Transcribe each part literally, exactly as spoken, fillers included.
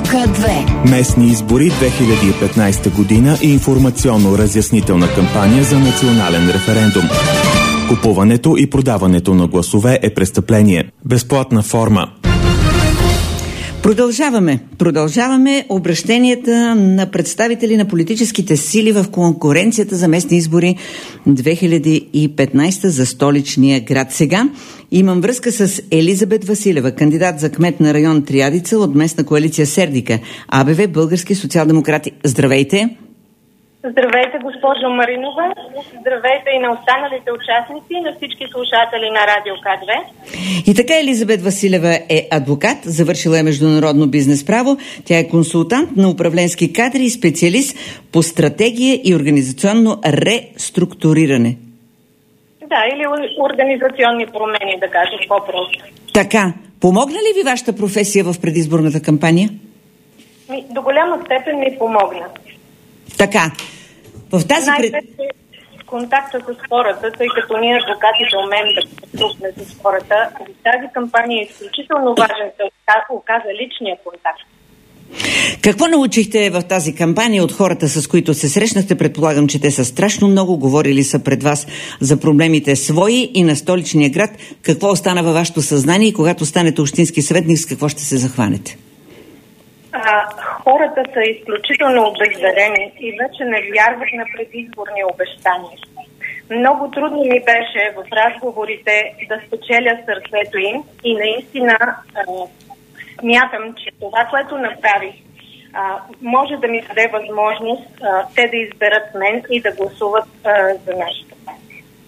две. Местни избори две хиляди и петнайсета година и информационно-разяснителна кампания за национален референдум. Купуването и продаването на гласове е престъпление. Безплатна форма. Продължаваме. Продължаваме обращенията на представители на политическите сили в конкуренцията за местни избори две хиляди и петнайсета за столичния град. Сега имам връзка с Елизабет Василева, кандидат за кмет на район Триадица от местна коалиция Сердика, АБВ Български социал-демократи. Здравейте! Здравейте, госпожо Маринова. Здравейте и на останалите участници и на всички слушатели на Радио К две. И така Елизабет Василева е адвокат, завършила е международно бизнес право. Тя е консултант на управленски кадри и специалист по стратегия и организационно реструктуриране. Да, или организационни промени, да кажем по-просто. Така, помогна ли ви вашата професия в предизборната кампания? До голяма степен ми помогна. Така, в тази... Най-вече контакта с хората, тъй като ние адвокатите умеем да контактуваме с хората, тази кампания е изключително важен, се оказа личния контакт. Какво научихте в тази кампания от хората, с които се срещнахте? Предполагам, че те са страшно много, говорили са пред вас за проблемите свои и на столичния град. Какво остана във вашето съзнание и когато станете общински съветник, с какво ще се захванете? А, хората са изключително обезверени и вече не вярват на предизборни обещания. Много трудно ми беше в разговорите да спечеля сърцето им и наистина а, мятам, че това, което направих, а, може да ми даде възможност а, те да изберат мен и да гласуват а, за нашата партия.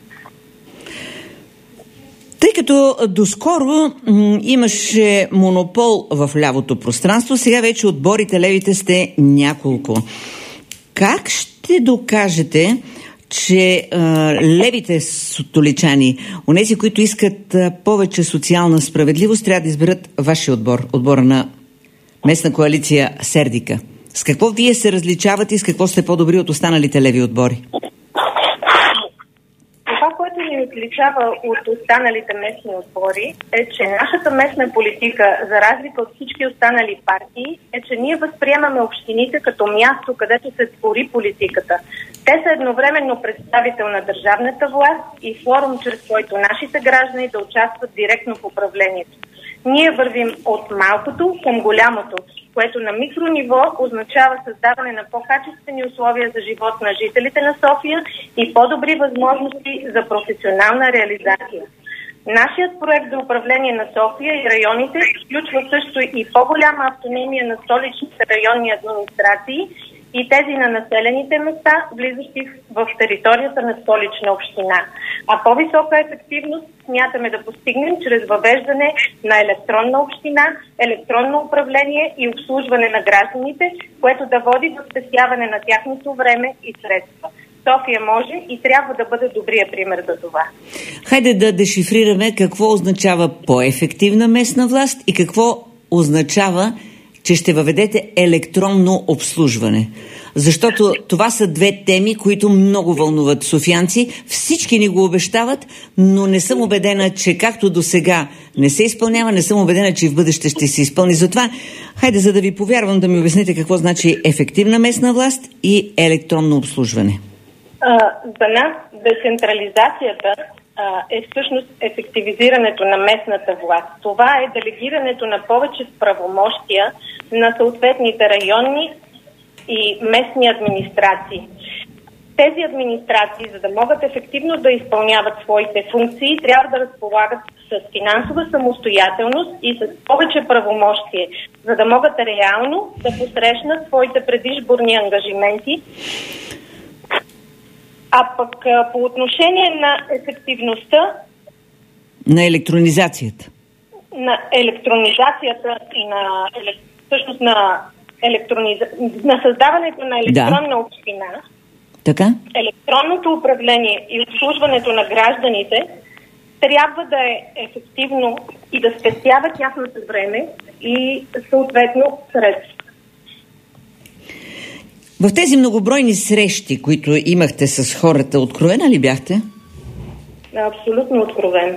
Тъй като доскоро м- имаше монопол в лявото пространство, сега вече отборите левите сте няколко. Как ще докажете, че а, левите столичани, онези, които искат а, повече социална справедливост, трябва да изберат вашия отбор, отбора на местна коалиция Сердика? С какво вие се различавате и с какво сте по-добри от останалите леви отбори? Това, което ни отличава от останалите местни отбори, е, че нашата местна политика, за разлика от всички останали партии, е, че ние възприемаме общините като място, където се твори политиката. Те са едновременно представител на държавната власт и форум, чрез който нашите граждани да участват директно в управлението. Ние вървим от малкото към голямото, което на микрониво означава създаване на по-качествени условия за живот на жителите на София и по-добри възможности за професионална реализация. Нашият проект за управление на София и районите включва също и по-голяма автономия на столичните районни администрации и тези на населените места, влизащи в територията на столична община. А по-висока ефективност смятаме да постигнем чрез въвеждане на електронна община, електронно управление и обслужване на гражданите, което да води до спестяване на тяхното време и средства. София може и трябва да бъде добрия пример за това. Хайде да дешифрираме какво означава по-ефективна местна власт и какво означава, че ще въведете електронно обслужване. Защото това са две теми, които много вълнуват софиянци. Всички ни го обещават, но не съм убедена, че както до сега не се изпълнява, не съм убедена, че и в бъдеще ще се изпълни. Затова, хайде, за да ви повярвам, да ми обясните какво значи ефективна местна власт и електронно обслужване. А, за нас децентрализацията е всъщност ефективизирането на местната власт. Това е делегирането на повече правомощия на съответните районни и местни администрации. Тези администрации, за да могат ефективно да изпълняват своите функции, трябва да разполагат с финансова самостоятелност и с повече правомощие, за да могат реално да посрещнат своите предизборни ангажименти. А пък по отношение на ефективността на електронизацията на електронизацията и на всъщност на, електрониза... на създаването на електронна да. община, така? електронното управление и обслужването на гражданите трябва да е ефективно и да спестява тяхното време и съответно средства. В тези многобройни срещи, които имахте с хората, откровена ли бяхте? Абсолютно откровена.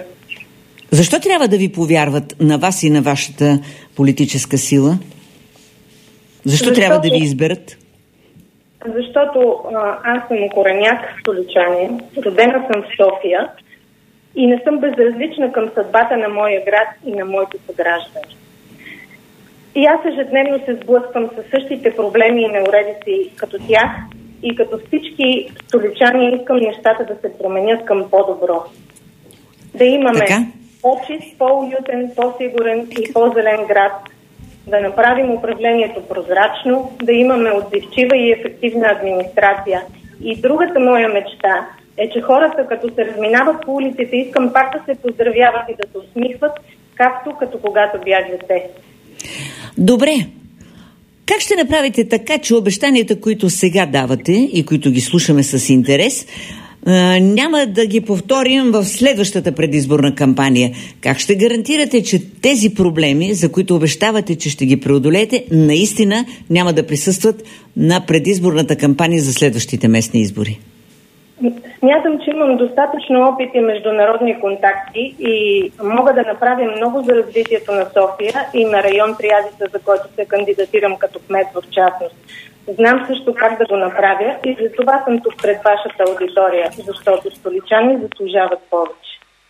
Защо трябва да ви повярват на вас и на вашата политическа сила? Защо Защото... трябва да ви изберат? Защото а, аз съм кореняк столичанин, родена съм в София и не съм безразлична към съдбата на моя град и на моите съграждани. И аз ежедневно се сблъсквам със същите проблеми и неуредици като тях и като всички столичани искам нещата да се променят към по-добро. Да имаме така? По-чист, по-уютен, по-сигурен и по-зелен град, да направим управлението прозрачно, да имаме отзивчива и ефективна администрация. И другата моя мечта е, че хората, като се разминават по улиците, искам пак да се поздравяват и да се усмихват, както като когато бях дете. Добре. Как ще направите така, че обещанията, които сега давате и които ги слушаме с интерес, няма да ги повторим в следващата предизборна кампания? Как ще гарантирате, че тези проблеми, за които обещавате, че ще ги преодолеете, наистина няма да присъстват на предизборната кампания за следващите местни избори? Смятам, че имам достатъчно опит и международни контакти и мога да направя много за развитието на София и на район Триадица, за който се кандидатирам като кмет в частност. Знам също как да го направя и за това съм тук пред вашата аудитория, защото столичани заслужават повече.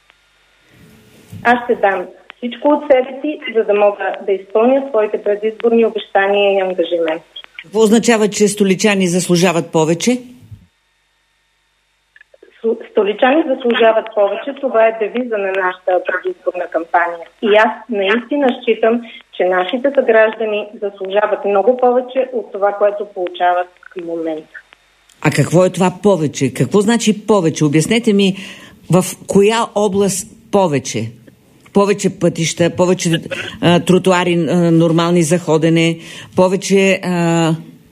Аз ще дам всичко от себе си, за да мога да изпълня своите предизборни обещания и ангажименти. Какво означава, че столичани заслужават повече? Столичани заслужават повече. Това е девиза на нашата предизборна кампания. И аз наистина считам, че нашите съграждани заслужават много повече от това, което получават към момента. А какво е това повече? Какво значи повече? Обяснете ми в коя област повече? Повече пътища, повече а, тротуари а, нормални за ходене, повече а,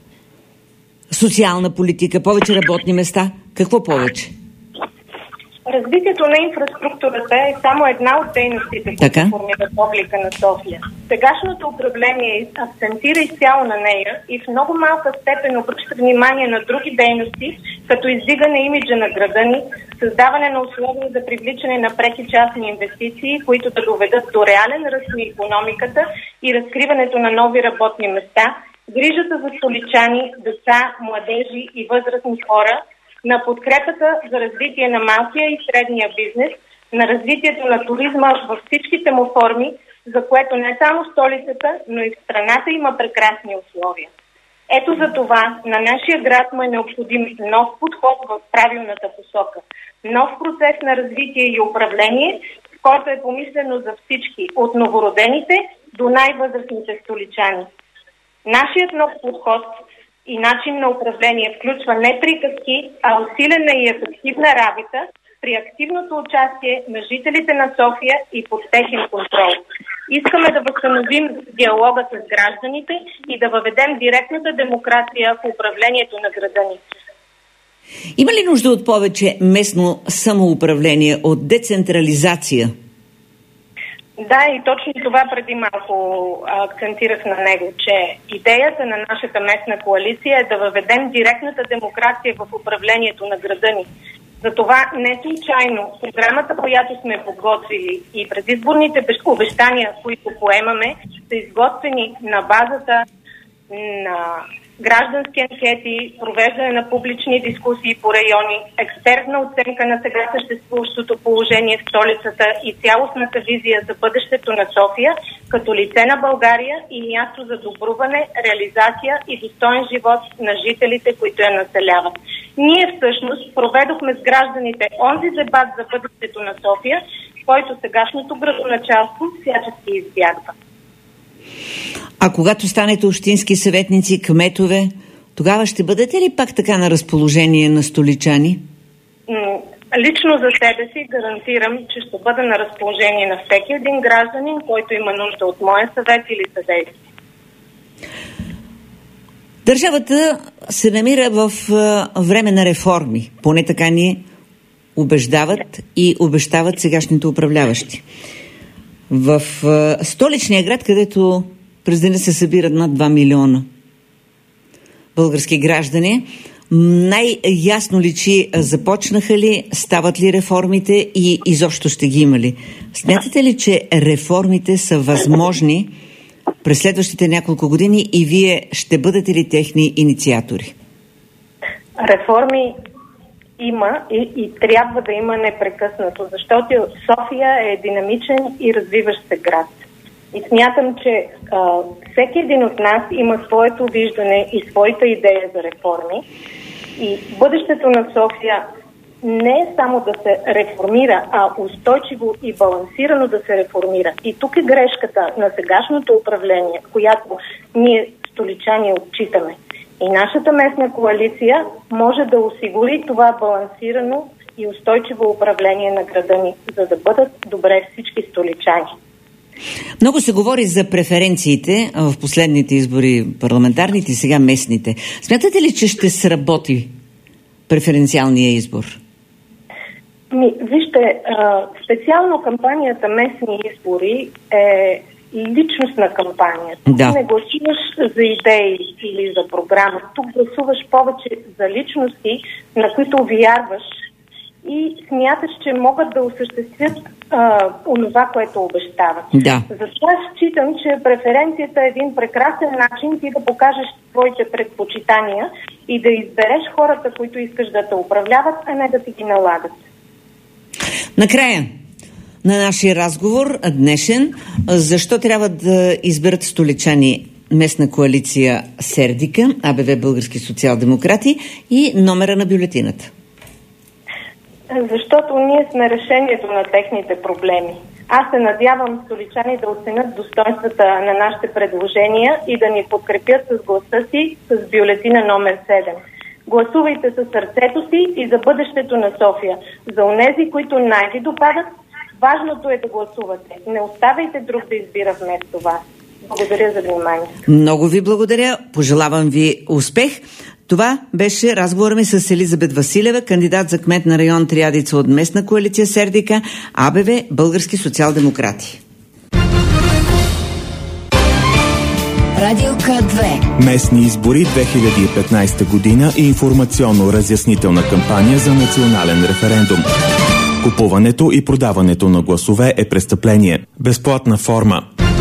социална политика, повече работни места. Какво повече? Развитието на инфраструктурата е само една от дейностите, които формират облика на София. Сегашното управление акцентира изцяло на нея и в много малка степен обръща внимание на други дейности, като издигане имиджа на града ни, създаване на условия за привличане на преки частни инвестиции, които да доведат до реален ръст на икономиката и разкриването на нови работни места, грижата за столичани, деца, младежи и възрастни хора, на подкрепата за развитие на малкия и средния бизнес, на развитието на туризма във всичките му форми, за което не само столицата, но и в страната има прекрасни условия. Ето за това на нашия град му е необходим нов подход в правилната посока. Нов процес на развитие и управление, който е помислено за всички, от новородените до най-възрастните столичани. Нашият нов подход и начин на управление включва не приказки, а усилена и ефективна работа при активното участие на жителите на София и под техен контрол. Искаме да възстановим диалога с гражданите и да въведем директната демокрация в управлението на града ни. Има ли нужда от повече местно самоуправление, от децентрализация? Да, и точно това преди малко акцентирах на него, че идеята на нашата местна коалиция е да въведем директната демокрация в управлението на града ни. Затова не случайно програмата, която сме подготвили и предизборните обещания, които поемаме, са изготвени на базата на граждански анкети, провеждане на публични дискусии по райони, експертна оценка на сега съществуващото положение в столицата и цялостната визия за бъдещето на София като лице на България и място за добруване, реализация и достоен живот на жителите, които я населяват. Ние всъщност проведохме с гражданите онзи дебат за бъдещето на София, който сегашното градоначалство всячески избягва. А когато станете общински съветници, кметове, тогава ще бъдете ли пак така на разположение на столичани? Лично за себе си гарантирам, че ще бъда на разположение на всеки един гражданин, който има нужда от моя съвет или съдействие. Държавата се намира в време на реформи. Поне така ни убеждават и обещават сегашните управляващи. В столичния град, където през деня се събират над два милиона български граждани, най-ясно личи започнаха ли, стават ли реформите и изобщо ще ги има ли. Смятате ли, че реформите са възможни през следващите няколко години и вие ще бъдете ли техни инициатори? Реформи има и, и трябва да има непрекъснато, защото София е динамичен и развиващ се град. И смятам, че а, всеки един от нас има своето виждане и своята идея за реформи. И бъдещето на София не е само да се реформира, а устойчиво и балансирано да се реформира. И тук е грешката на сегашното управление, която ние столичани отчитаме. И нашата местна коалиция може да осигури това балансирано и устойчиво управление на града ни, за да бъдат добре всички столичани. Много се говори за преференциите в последните избори, парламентарните и сега местните. Смятате ли, че ще сработи преференциалния избор? Ми, вижте, специално кампанията местни избори е личностна кампания. Тук да. не гласуваш за идеи или за програма. Тук гласуваш повече за личности, на които вярваш и смяташ, че могат да осъществят а, онова, което обещават. Да. Затова считам, че преференцията е един прекрасен начин ти да покажеш твоите предпочитания и да избереш хората, които искаш да те управляват, а не да ти ги налагат. Накрая на нашия разговор днешен, защо трябва да изберат столичани местна коалиция Сердика, АБВ Български социал-демократи и номера на бюлетината? Защото ние сме решението на техните проблеми. Аз се надявам столичани да оценят достоинствата на нашите предложения и да ни подкрепят с гласа си с бюлетина номер седем. Гласувайте със сърцето си и за бъдещето на София. За онези, които най-ви допадат, важното е да гласувате. Не оставяйте друг да избира вместо вас. Благодаря за вниманието. Много ви благодаря. Пожелавам ви успех. Това беше разговор ми с Елизабет Василева, кандидат за кмет на район Триадица от местна коалиция Сердика, АБВ Български социал-демократи. Радио К две. Местни избори две хиляди и петнайсета година и информационно-разяснителна кампания за национален референдум. Купуването и продаването на гласове е престъпление. Безплатна форма.